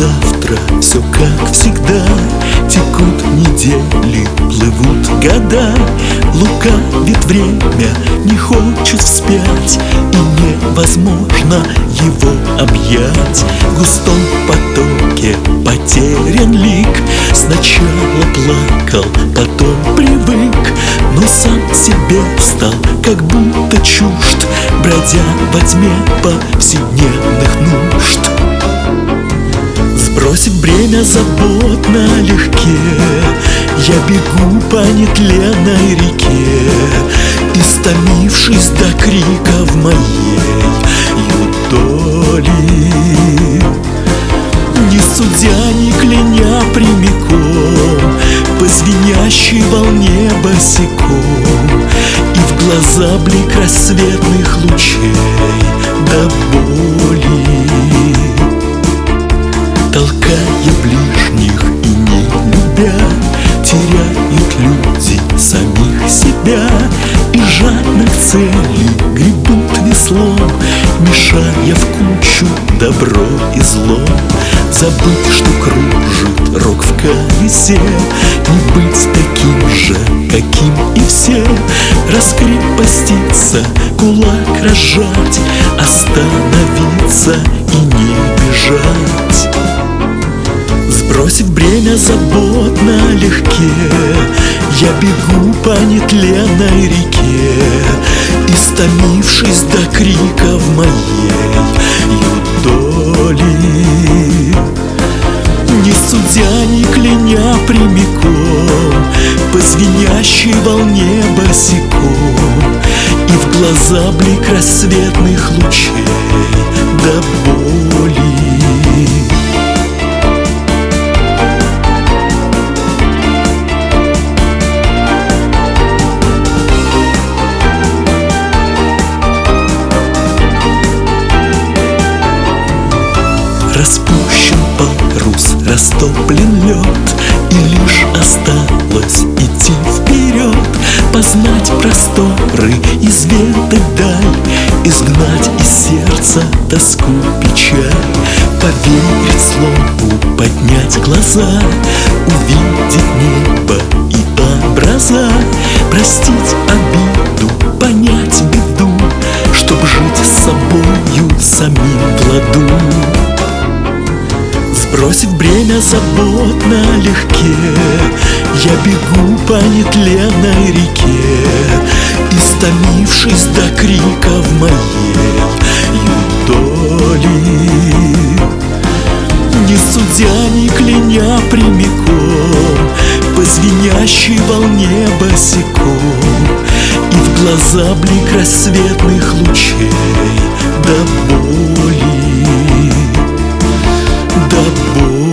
завтра все как всегда. Текут недели, плывут года. Лукавит время, не хочет вспять, и невозможно его объять. В густом потоке потерян лик. Сначала плакал, потом привык, но сам себе стал как будто чужд, бродя во тьме повседневных нужд. Сбросив бремя забот налегке, я бегу по нетленной реке, истомившись до криков моей юдоли. Не судя, не кляня прямиком, по звенящей волне босиком, и в глаза блик рассветных лучей до боли. Толкая ближних и не любя, теряют люди самих себя, и жадных целей гребут веслом, мешая в кучу добро и зло. Забыть, что кружит рок в колесе, не быть таким же, каким и все. Раскрепоститься, кулак разжать, остановиться и не бежать. Сбросив бремя забот налегке, я бегу по нетленной реке, истомившись до криков моей юдоли. Не судя, не кляня прямиком, по звенящей волне босиком, и в глаза блик рассветных лучей до боли. Распущен парус, растоплен лед, и лишь осталось идти вперед, познать просторы, изведать даль, изгнать из сердца тоску, печаль, поверить слову, поднять глаза, увидеть небо и образа, простить обиду, понять беду, чтоб жить с собою самим в ладу. Сбросив бремя забот налегке, я бегу по нетленной реке, истомившись до криков моей юдоли. Не судя, не кляня прямиком, по звенящей волне босиком, и в глаза блик рассветных лучей до боли. До боли.